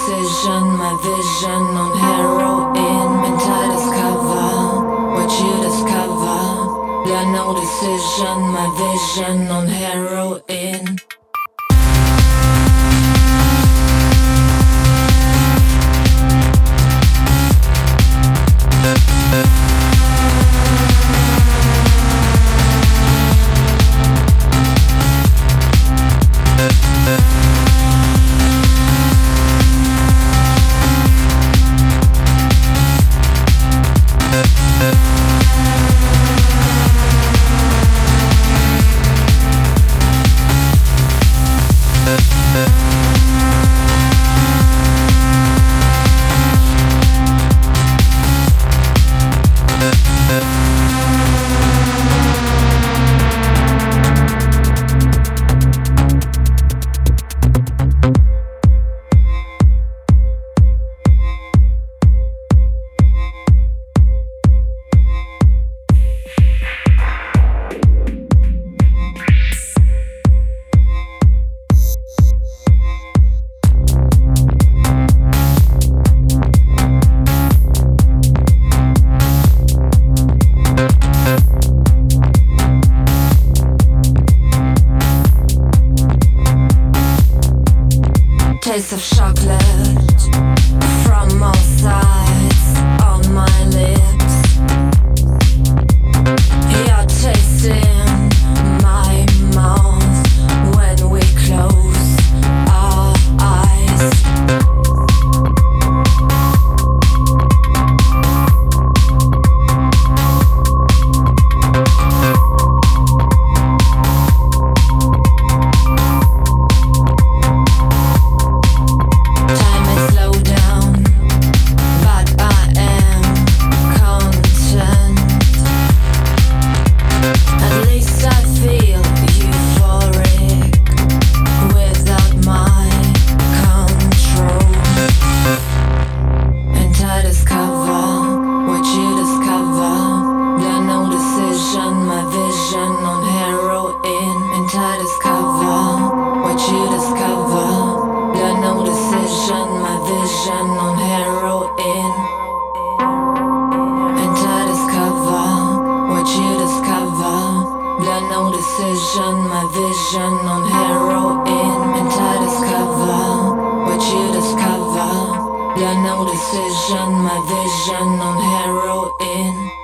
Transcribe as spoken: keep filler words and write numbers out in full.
decision, my vision on heroin. And I discover what you discover. Yeah, no decision, my vision on heroin. Taste of chocolate from all sides on my lips. You're tasting my mouth when we close our eyes. Decision, my vision on heroin. And I discover what you discover. Yeah, no decision, my vision on heroin.